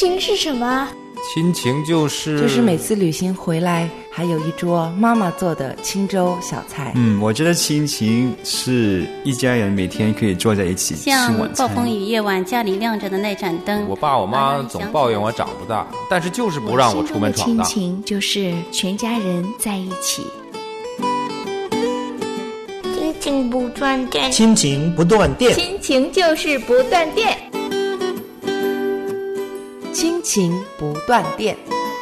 情是什么？ 亲情就是每次旅行回来还有一桌妈妈做的清粥小菜。 我觉得亲情是一家人每天可以坐在一起吃晚餐。 像暴风雨夜晚家里亮着的那盏灯， 我爸我妈总抱怨我长不大，但是就是不让我出门闯荡。 亲情就是全家人在一起。亲情不断电， 亲情不断电， 亲情就是不断电， 亲情不断电。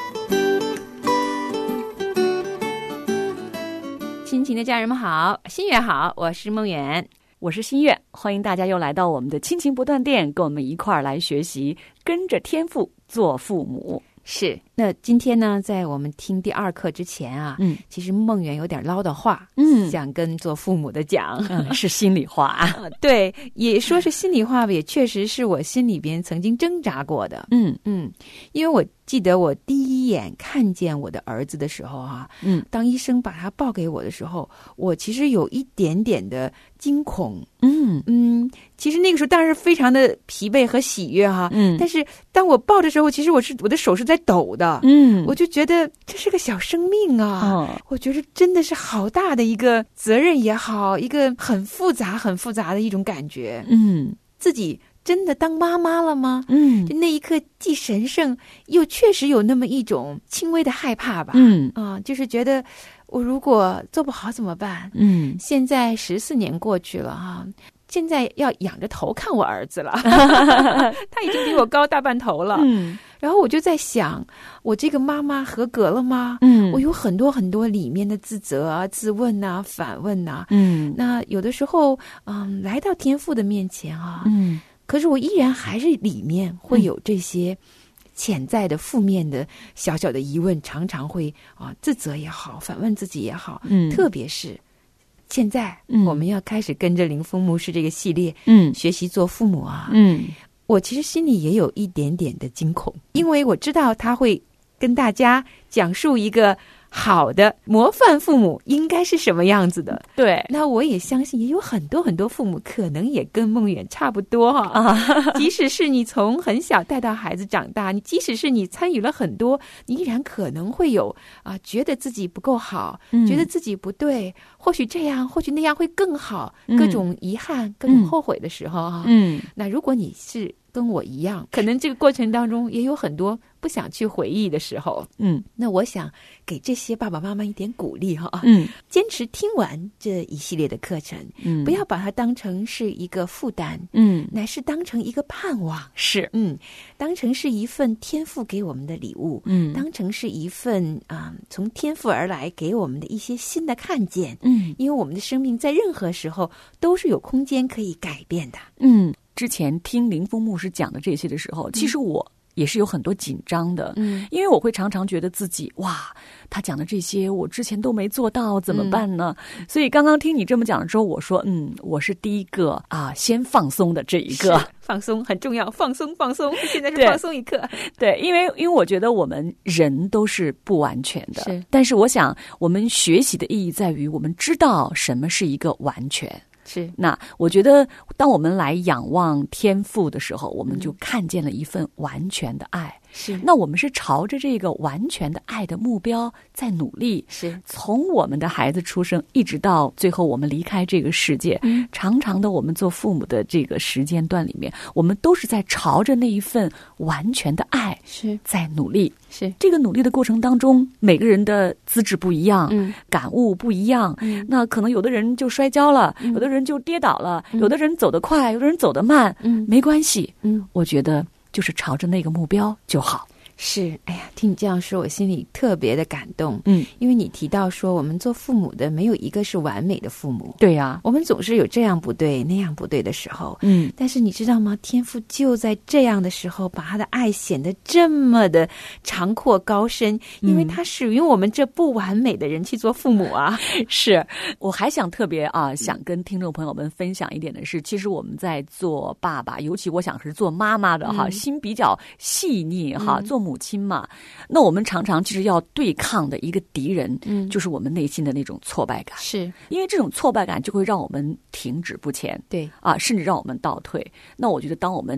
亲情的家人们好，新月好，我是梦远， 我是新月，欢迎大家又来到我们的亲情不断电，跟我们一块儿来学习跟着天父做父母。 是，那今天呢，在我们听第二课之前啊，其实梦圆有点唠叨话，想跟做父母的讲， 是心里话啊， 对，也说是心里话吧，也确实是我心里边曾经挣扎过的，因为我记得我第一眼看见我的儿子的时候啊，当医生把他报给我的时候，我其实有一点点的惊恐，其实那个时候当然是非常的疲惫和喜悦哈，但是当我抱的时候，其实我的手是在抖的，我就觉得这是个小生命啊，我觉得真的是好大的一个责任也好，一个很复杂的一种感觉，自己真的当妈妈了吗？就那一刻既神圣又确实有那么一种轻微的害怕吧，就是觉得我如果做不好怎么办？现在14年过去了哈，现在要仰着头看我儿子了，他已经比我高大半头了。然后我就在想，我这个妈妈合格了吗？我有很多很多里面的自责啊、自问啊、反问啊。那有的时候，来到天父的面前啊，可是我依然还是里面会有这些潜在的负面的小小的疑问，常常会自责也好，反问自己也好，特别是现在我们要开始跟着林峰牧师这个系列学习做父母啊，我其实心里也有一点点的惊恐，因为我知道他会跟大家讲述一个好的模范父母应该是什么样子的。对，那我也相信也有很多很多父母可能也跟梦远差不多哈，即使是你从很小带到孩子长大，你即使是你参与了很多，你依然可能会有觉得自己不够好，觉得自己不对，或许这样或许那样会更好，各种遗憾各种后悔的时候哈，那如果你是跟我一样，可能这个过程当中也有很多不想去回忆的时候，那我想给这些爸爸妈妈一点鼓励哈，坚持听完这一系列的课程，不要把它当成是一个负担，乃是当成一个盼望，是，当成是一份天父给我们的礼物，当成是一份从天父而来给我们的一些新的看见，因为我们的生命在任何时候都是有空间可以改变的， 之前听林峰牧师讲的这些的时候，其实我也是有很多紧张的，因为我会常常觉得自己他讲的这些我之前都没做到，怎么办呢？所以刚刚听你这么讲的时候，我说我是第一个先放松的这一个， 放松很重要，放松，现在是放松一刻。 对，因为我觉得我们人都是不完全的，但是我想我们学习的意义在于我们知道什么是一个完全。 是， 那我觉得当我们来仰望天父的时候，我们就看见了一份完全的爱。 是， 那我们是朝着这个完全的爱的目标在努力。 是， 从我们的孩子出生一直到最后我们离开这个世界，长长的我们做父母的这个时间段里面，我们都是在朝着那一份完全的爱是在努力。 是， 这个努力的过程当中，每个人的资质不一样，感悟不一样，那可能有的人就摔跤了，有的人就跌倒了，有的人走得快，有的人走得慢，没关系，我觉得就是朝着那个目标就好。 是，哎呀，听你这样说，我心里特别的感动。因为你提到说，我们做父母的没有一个是完美的父母。 对呀， 我们总是有这样不对那样不对的时候。但是你知道吗？天父就在这样的时候，把他的爱显得这么的长阔高深，因为他使用我们这不完美的人去做父母啊。 是，我还想特别想跟听众朋友们分享一点的是，其实我们在做爸爸，尤其我想是做妈妈的心比较细腻做母亲嘛，那我们常常其实要对抗的一个敌人，就是我们内心的那种挫败感。 是， 因为这种挫败感就会让我们停止不前， 对甚至让我们倒退。那我觉得当我们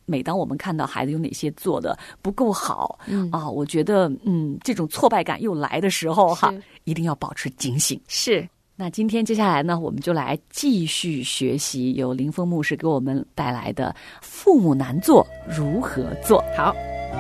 每当我们看到孩子有哪些做的不够好，我觉得这种挫败感又来的时候哈，一定要保持警醒。 是。 那今天接下来呢，我们就来继续学习由林峰牧师给我们带来的父母难做如何做。 好。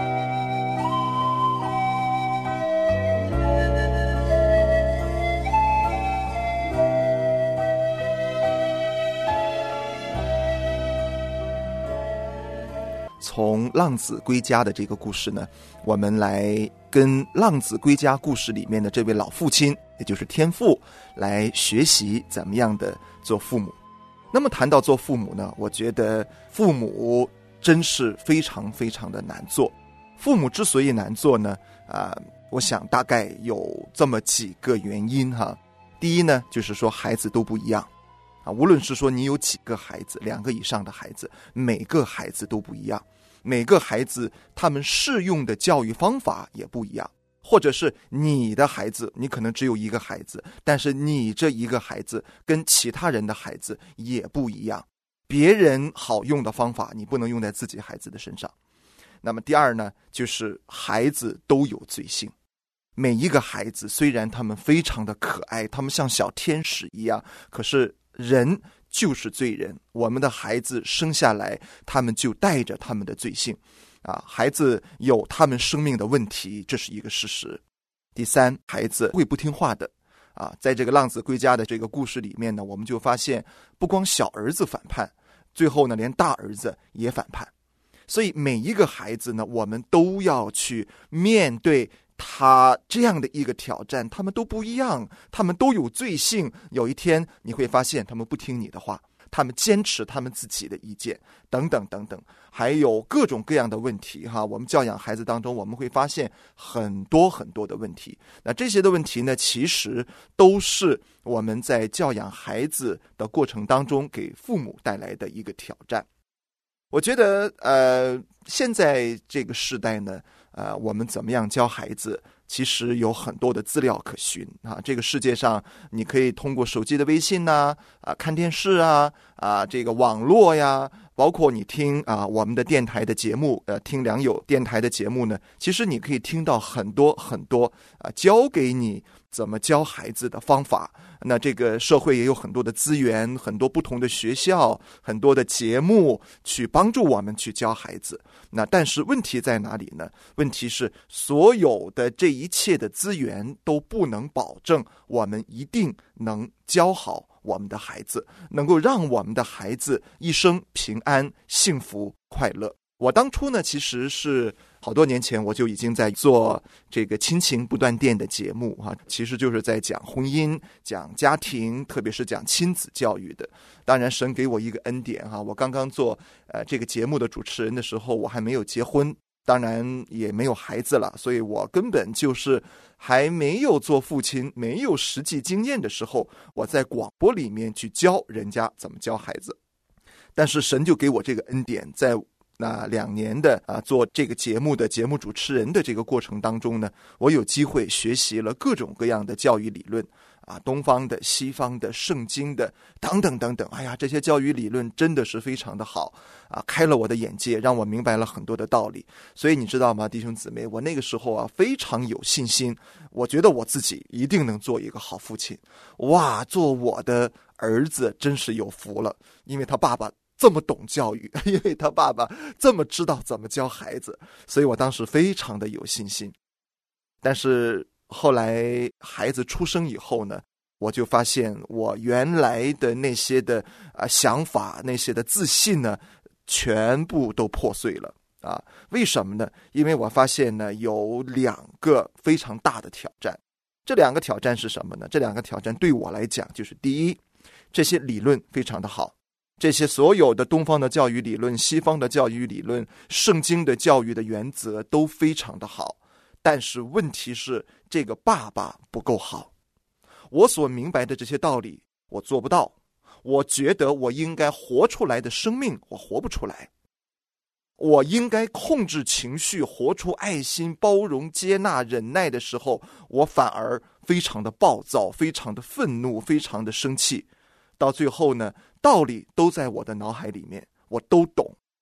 从浪子归家的这个故事呢，我们来跟浪子归家故事里面的这位老父亲，也就是天父，来学习怎么样的做父母。那么谈到做父母呢，我觉得父母真是非常非常的难做。父母之所以难做呢，我想大概有这么几个原因哈。第一呢，就是说孩子都不一样无论是说你有几个孩子，2个以上的孩子，每个孩子都不一样。每个孩子他们适用的教育方法也不一样，或者是你的孩子，你可能只有一个孩子，但是你这一个孩子跟其他人的孩子也不一样，别人好用的方法你不能用在自己孩子的身上。那么第二呢，就是孩子都有罪性。每一个孩子虽然他们非常的可爱，他们像小天使一样，可是人就是罪人，我们的孩子生下来他们就带着他们的罪性孩子有他们生命的问题，这是一个事实。第三，孩子会不听话的在这个浪子归家的这个故事里面呢，我们就发现不光小儿子反叛，最后呢连大儿子也反叛。所以每一个孩子呢，我们都要去面对他这样的一个挑战，他们都不一样，他们都有罪性。有一天你会发现他们不听你的话，他们坚持他们自己的意见，等等等等，还有各种各样的问题我们教养孩子当中，我们会发现很多很多的问题。那这些的问题呢，其实都是我们在教养孩子的过程当中给父母带来的一个挑战。我觉得现在这个时代呢，我们怎么样教孩子，其实有很多的资料可循这个世界上你可以通过手机的微信看电视这个网络呀，包括你听我们的电台的节目，听良友电台的节目呢，其实你可以听到很多很多教给你怎么教孩子的方法。那这个社会也有很多的资源，很多不同的学校，很多的节目去帮助我们去教孩子。那但是问题在哪里呢？问题是所有的这一切的资源都不能保证我们一定能教好我们的孩子，能够让我们的孩子一生平安、幸福、快乐。我当初呢，其实是好多年前我就已经在做这个亲情不断电的节目其实就是在讲婚姻、讲家庭，特别是讲亲子教育的。当然神给我一个恩典我刚刚做这个节目的主持人的时候，我还没有结婚，当然也没有孩子了，所以我根本就是还没有做父亲，没有实际经验的时候，我在广播里面去教人家怎么教孩子。但是神就给我这个恩典，在那2年的做这个节目的节目主持人的这个过程当中呢，我有机会学习了各种各样的教育理论东方的、西方的、圣经的等等等等。哎呀，这些教育理论真的是非常的好开了我的眼界，让我明白了很多的道理。所以你知道吗，弟兄姊妹，我那个时候非常有信心，我觉得我自己一定能做一个好父亲。哇，做我的儿子真是有福了，因为他爸爸这么懂教育，因为他爸爸这么知道怎么教孩子，所以我当时非常的有信心。但是后来孩子出生以后呢，我就发现我原来的那些的想法，那些的自信呢，全部都破碎了为什么呢？因为我发现呢，有2个非常大的挑战。这2个挑战是什么呢？这2个挑战对我来讲，就是第一，这些理论非常的好，这些所有的东方的教育理论、西方的教育理论、圣经的教育的原则都非常的好，但是问题是这个爸爸不够好。我所明白的这些道理我做不到，我觉得我应该活出来的生命我活不出来，我应该控制情绪，活出爱心、包容、接纳、忍耐的时候，我反而非常的暴躁，非常的愤怒，非常的生气。到最后呢，道理都在我的脑海里面，我都懂，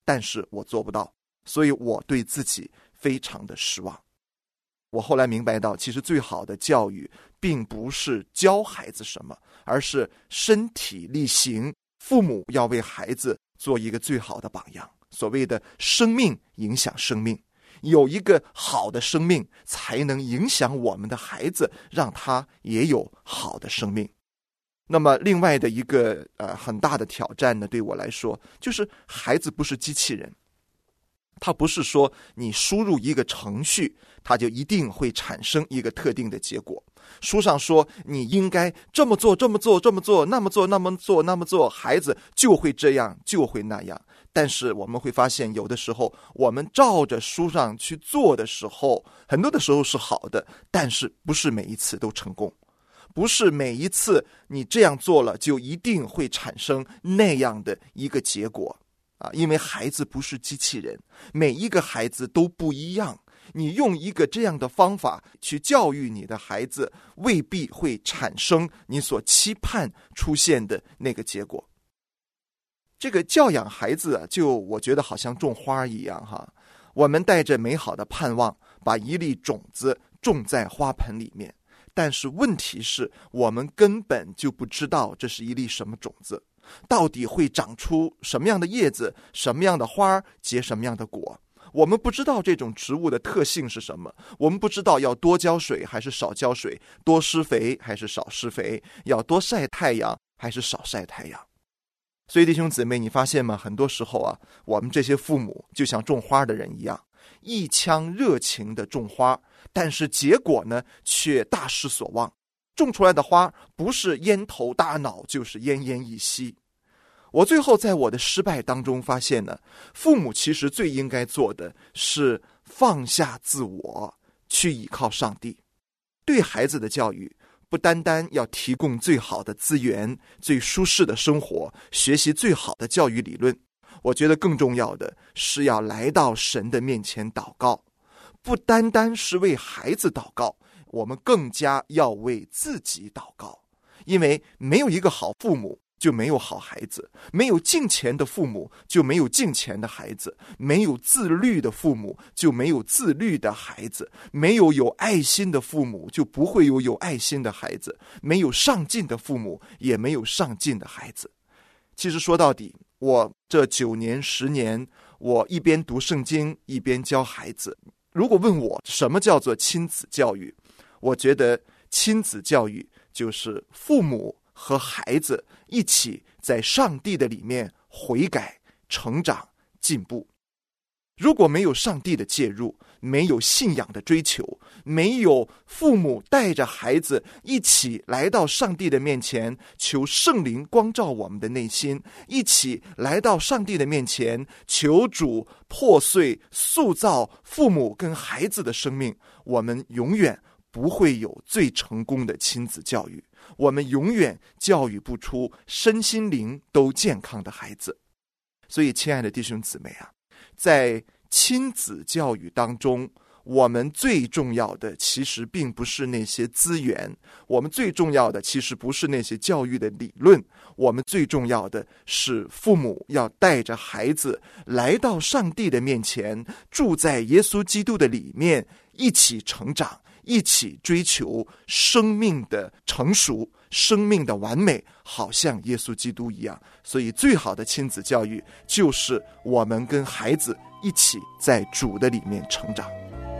但是我做不到，所以我对自己非常的失望。我后来明白到，其实最好的教育并不是教孩子什么，而是身体力行。父母要为孩子做一个最好的榜样，所谓的生命影响生命，有一个好的生命才能影响我们的孩子，让他也有好的生命。那么另外的一个很大的挑战呢，对我来说就是孩子不是机器人，它不是说你输入一个程序它就一定会产生一个特定的结果。书上说你应该这么做这么做这么做，那么做那么做那么做，孩子就会这样就会那样。但是我们会发现，有的时候我们照着书上去做的时候，很多的时候是好的，但是不是每一次都成功，不是每一次你这样做了就一定会产生那样的一个结果因为孩子不是机器人，每一个孩子都不一样，你用一个这样的方法去教育你的孩子，未必会产生你所期盼出现的那个结果。这个教养孩子就我觉得好像种花一样我们带着美好的盼望，把一粒种子种在花盆里面，但是问题是我们根本就不知道这是一粒什么种子，到底会长出什么样的叶子，什么样的花，结什么样的果。我们不知道这种植物的特性是什么，我们不知道要多浇水还是少浇水，多施肥还是少施肥，要多晒太阳还是少晒太阳。所以弟兄姊妹，你发现吗？很多时候我们这些父母就像种花的人一样，一腔热情的种花，但是结果呢却大失所望，种出来的花不是烟头大脑就是奄奄一息。我最后在我的失败当中发现呢，父母其实最应该做的是放下自我，去依靠上帝。对孩子的教育不单单要提供最好的资源，最舒适的生活，学习最好的教育理论，我觉得更重要的是要来到神的面前祷告。不单单是为孩子祷告，我们更加要为自己祷告。因为没有一个好父母就没有好孩子，没有敬虔的父母就没有敬虔的孩子，没有自律的父母就没有自律的孩子，没有有爱心的父母就不会有爱心的孩子，没有上进的父母也没有上进的孩子。其实说到底，我这9年10年，我一边读圣经一边教孩子。如果问我什么叫做亲子教育，我觉得亲子教育就是父母和孩子一起在上帝的里面悔改、成长、进步。如果没有上帝的介入，没有信仰的追求，没有父母带着孩子一起来到上帝的面前，求圣灵光照我们的内心，一起来到上帝的面前，求主破碎塑造父母跟孩子的生命，我们永远不会有最成功的亲子教育，我们永远教育不出身心灵都健康的孩子。所以亲爱的弟兄姊妹在亲子教育当中，我们最重要的其实并不是那些资源，我们最重要的其实不是那些教育的理论，我们最重要的是父母要带着孩子来到上帝的面前，住在耶稣基督的里面，一起成长，一起追求生命的成熟，生命的完美，好像耶稣基督一样。所以最好的亲子教育就是我们跟孩子一起在主的里面成长。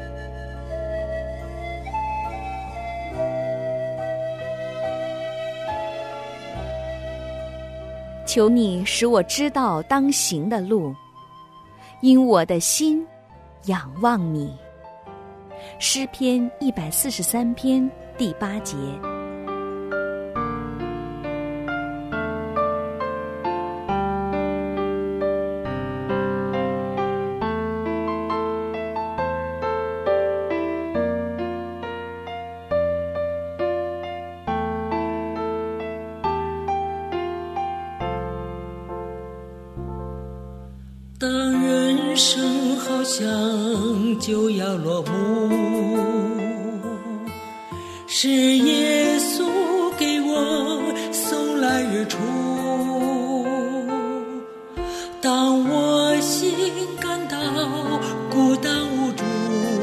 求你使我知道当行的路，因我的心仰望你。诗篇143篇第8节。 当人生好像就要落幕，是耶稣给我送来日出。当我心感到孤单无助，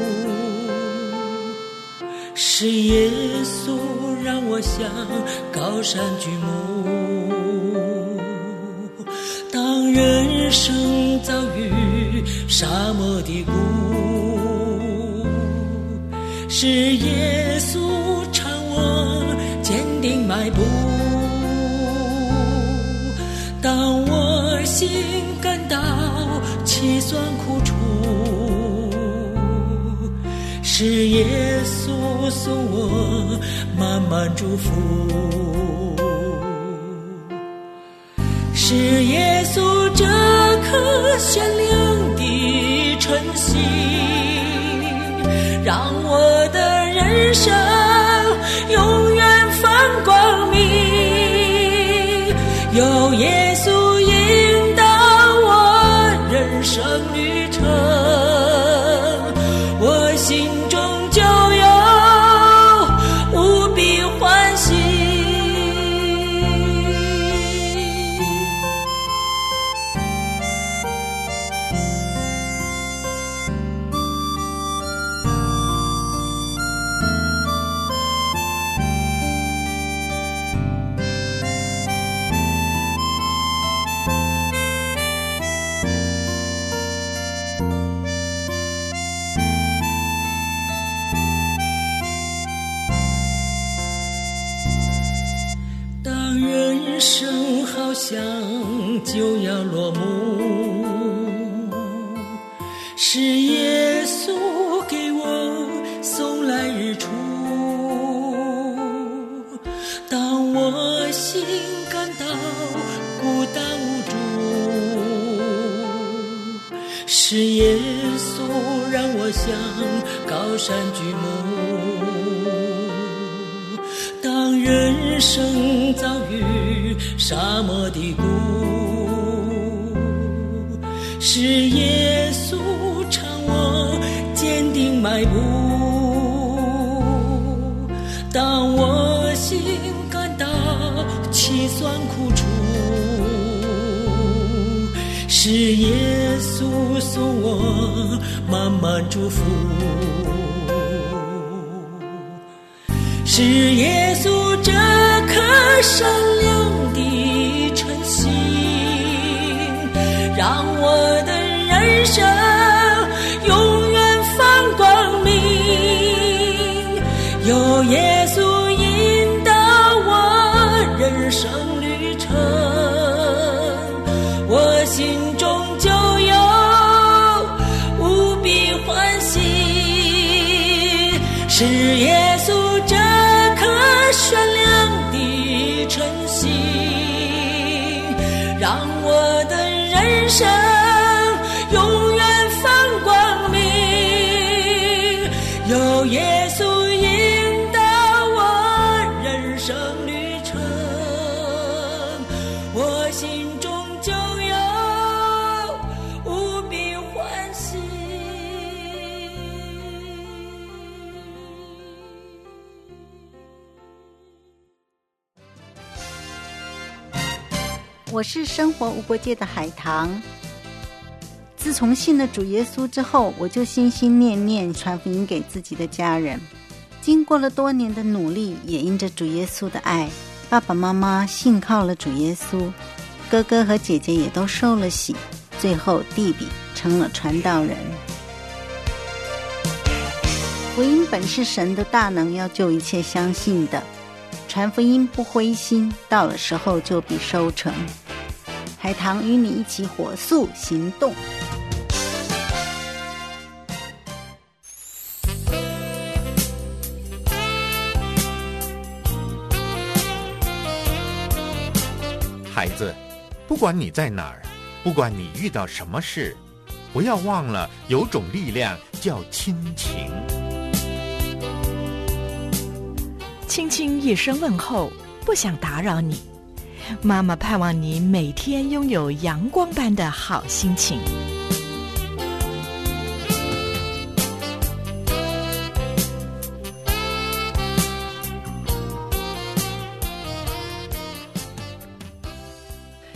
是耶稣让我向高山举目。当人生遭遇沙漠低谷，是耶稣搀我坚定迈步。当我心感到凄酸苦楚，是耶稣送我满满祝福，是耶稣这颗鲜亮的晨曦，让我的人生永远放光明。有耶稣引导我人生旅程，我心中就有无比欢喜。人生好像就要落幕，是耶稣给我送来日出。当我心感到孤单无助，是耶稣让我向高山举目。当人生遭遇沙漠低谷，是耶稣搀我坚定迈步。当我心感到凄酸苦楚，是耶稣送我满满祝福，是耶稣这颗善良的晨曦，让我的人生永远放光明。有耶稣引导我人生旅程，我心中就有无比欢喜。是耶稣这绚亮的晨曦，让我的人生永远放光明。有耶稣引导我人生旅程，我心中就有无比欢喜。 我是生活无国界的海棠。自从信了主耶稣之后，我就心心念念传福音给自己的家人。经过了多年的努力，也因着主耶稣的爱，爸爸妈妈信靠了主耶稣，哥哥和姐姐也都受了洗，最后弟弟成了传道人。福音本是神的大能，要救一切相信的。传福音不灰心，到了时候就必收成。海棠与你一起火速行动。 孩子，不管你在哪儿，不管你遇到什么事，不要忘了有种力量叫亲情。 轻轻一声问候，不想打扰你。妈妈盼望你每天拥有阳光般的好心情。 听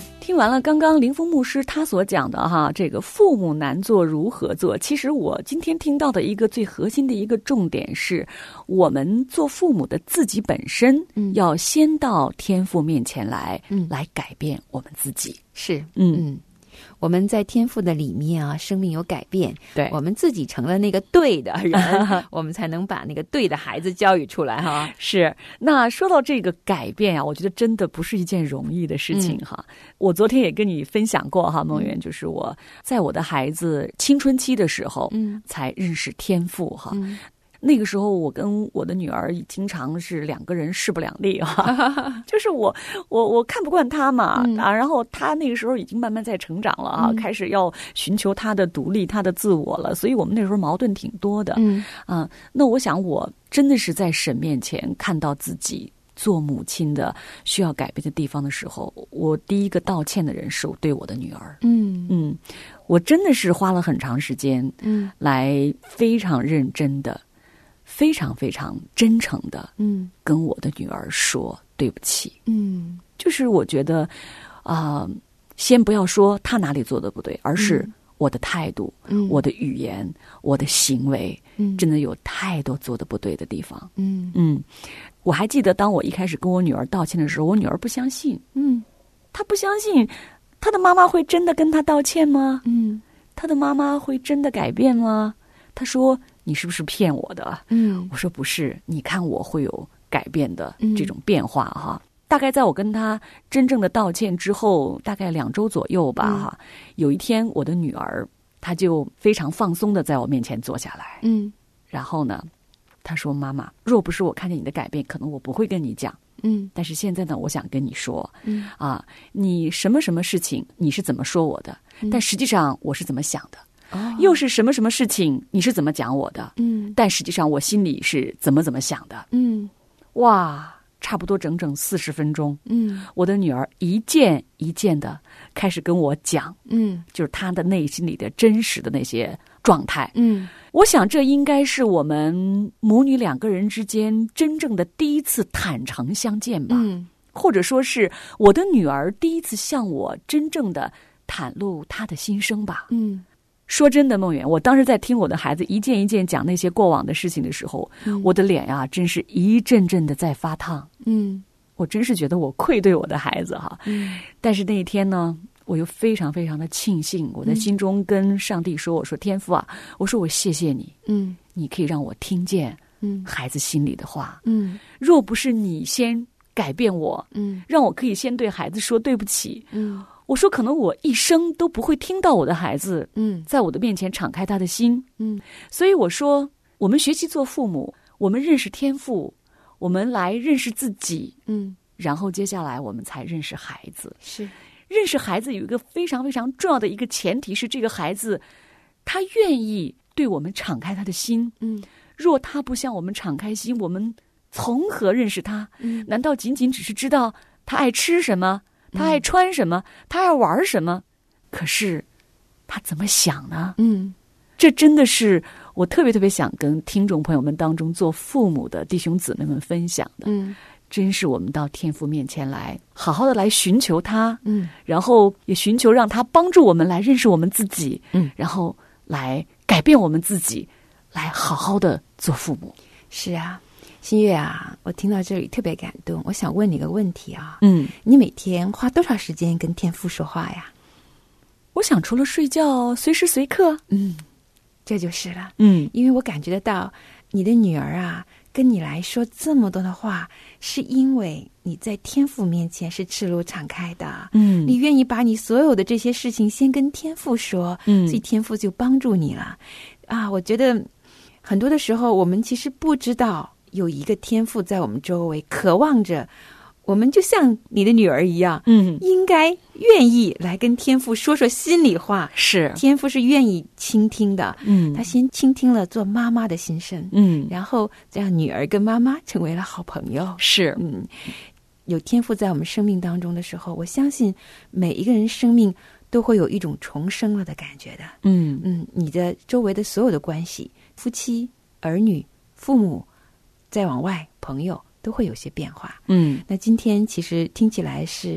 完了刚刚林峰牧师他所讲的哈，这个父母难做如何做，其实我今天听到的一个最核心的一个重点是，我们做父母的自己本身要先到天父面前来，来改变我们自己。 是，我们在天父的里面啊，生命有改变，对，我们自己成了那个对的人，我们才能把那个对的孩子教育出来哈。 是，那说到这个改变啊，我觉得真的不是一件容易的事情哈。我昨天也跟你分享过哈，梦圆，就是我在我的孩子青春期的时候，才认识天父哈。那个时候我跟我的女儿经常是两个人势不两立啊，就是我看不惯她嘛，然后她那个时候已经慢慢在成长了啊，开始要寻求她的独立、她的自我了，所以我们那时候矛盾挺多的。那我想我真的是在神面前看到自己做母亲的需要改变的地方的时候，我第一个道歉的人是我对我的女儿。我真的是花了很长时间，来非常认真的。非常非常真诚的，跟我的女儿说对不起。就是我觉得，先不要说她哪里做的不对，而是我的态度、我的语言、我的行为，真的有太多做的不对的地方。我还记得，当我一开始跟我女儿道歉的时候，我女儿不相信。她不相信，她的妈妈会真的跟她道歉吗？她的妈妈会真的改变吗？她说。你是不是骗我的？我说不是，你看我会有改变的这种变化哈。大概在我跟他真正的道歉之后，大概2周左右吧哈。有一天，我的女儿她就非常放松的在我面前坐下来，然后呢，她说：“妈妈，若不是我看见你的改变，可能我不会跟你讲。但是现在呢，我想跟你说，你什么什么事情你是怎么说我的，但实际上我是怎么想的。”又是什么什么事情你是怎么讲我的，但实际上我心里是怎么想的。哇，差不多整整40分钟，我的女儿一件一件的开始跟我讲，就是她的内心里的真实的那些状态。我想这应该是我们母女2个人之间真正的第一次坦诚相见吧，或者说是我的女儿第一次向我真正的袒露她的心声吧。说真的，梦圆，我当时在听我的孩子一件一件讲那些过往的事情的时候，我的脸呀，真是一阵阵的在发烫。我真是觉得我愧对我的孩子哈。但是那一天呢，我又非常非常的庆幸，我在心中跟上帝说：“我说天父啊，我说我谢谢你，你可以让我听见孩子心里的话。若不是你先改变我，让我可以先对孩子说对不起。”我说可能我一生都不会听到我的孩子在我的面前敞开他的心。所以我说我们学习做父母，我们认识天父，我们来认识自己，然后接下来我们才认识孩子。是认识孩子有一个非常非常重要的一个前提是，这个孩子他愿意对我们敞开他的心。若他不向我们敞开心，我们从何认识他？难道仅仅只是知道他爱吃什么，他爱穿什么，他爱玩什么？可是他怎么想呢？这真的是我特别特别想跟听众朋友们当中做父母的弟兄姊妹们分享的。真是我们到天父面前来，好好的来寻求他，然后也寻求让他帮助我们来认识我们自己，然后来改变我们自己，来好好的做父母。 是啊。新月啊，我听到这里特别感动，我想问你个问题啊，你每天花多少时间跟天父说话呀？ 我想除了睡觉，随时随刻。 这就是了。因为我感觉得到你的女儿啊，跟你来说这么多的话，是因为你在天父面前是赤裸敞开的。你愿意把你所有的这些事情先跟天父说，所以天父就帮助你了。我觉得很多的时候我们其实不知道有一个天父在我们周围，渴望着我们就像你的女儿一样，应该愿意来跟天父说说心里话。是，天父是愿意倾听的。他先倾听了做妈妈的心声，然后这样女儿跟妈妈成为了好朋友。是，有天父在我们生命当中的时候，我相信每一个人生命都会有一种重生了的感觉的。你的周围的所有的关系，夫妻、儿女、父母，再往外朋友，都会有些变化。那今天其实听起来是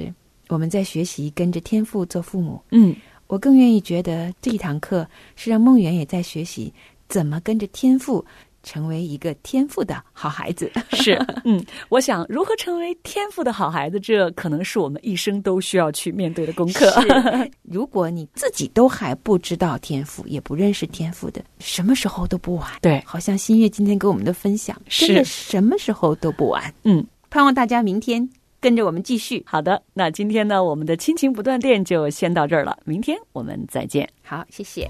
我们在学习跟着天父做父母，我更愿意觉得这一堂课是让梦圆也在学习怎么跟着天父成为一个天父的好孩子。 是，我想如何成为天父的好孩子，这可能是我们一生都需要去面对的功课。 如果你自己都还不知道天父，也不认识天父的，什么时候都不晚。 对， 好像新月今天给我们的分享，真的什么时候都不晚。盼望大家明天跟着我们继续。 好的，那今天呢，我们的亲情不断电就先到这儿了，明天我们再见。 好，谢谢。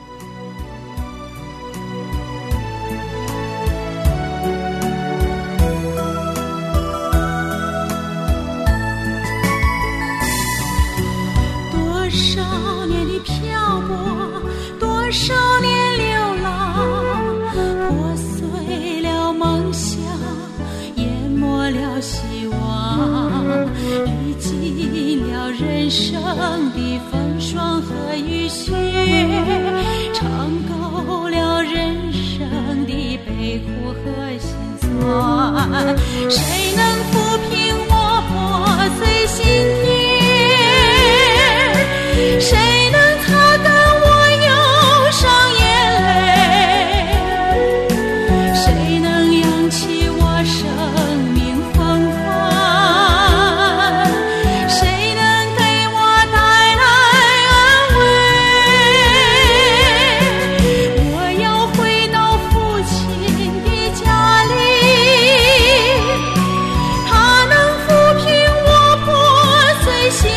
多少年的漂泊，多少年流浪，破碎了梦想，淹没了希望，历尽了人生的风霜和雨雪，尝够了人生的悲苦和辛酸，谁能抚平我破碎心田？谁能擦干我忧伤眼泪？谁能扬起我生命风帆？谁能给我带来安慰？我要回到父亲的家里，他能抚平我破碎心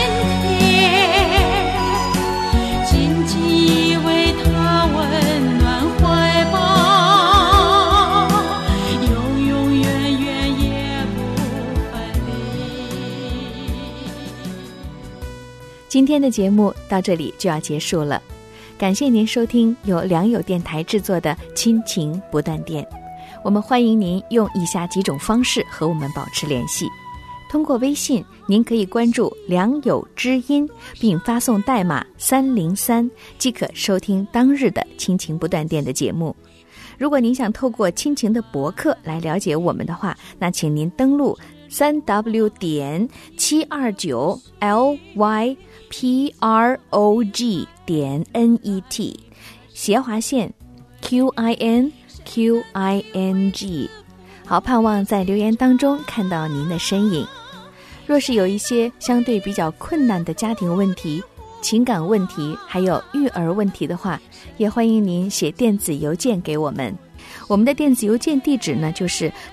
今天的节目到这里就要结束了，感谢您收听由良友电台制作的亲情不断电。我们欢迎您用以下几种方式和我们保持联系。通过微信，您可以关注良友知音并发送代码303，即可收听当日的亲情不断电的节目。如果您想透过亲情的博客来了解我们的话，那请您登录3w.729lyprog.net 斜划线 QINQING。 好，盼望在留言当中看到您的身影。若是有一些相对比较困难的家庭问题、情感问题还有育儿问题的话，也欢迎您写电子邮件给我们。我们的电子邮件地址呢，就是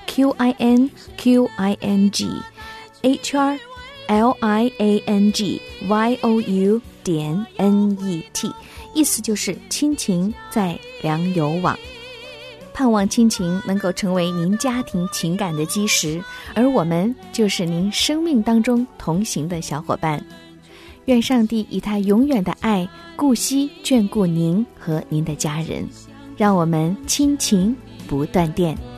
QINQING@liangyou.net， 意思就是亲情在良友网。盼望亲情能够成为您家庭情感的基石，而我们就是您生命当中同行的小伙伴。愿上帝以他永远的爱顾惜眷顾您和您的家人，让我们亲情不断电。